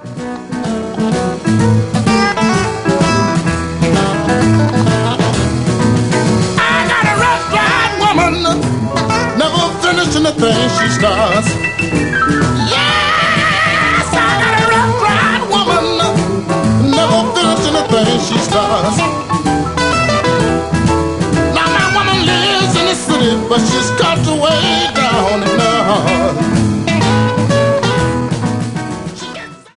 I got a rough ride woman, never finishing the thing she starts. Yes, I got a rough ride woman, never finishing the thing she starts. Now my woman lives in the city, but she's got to wait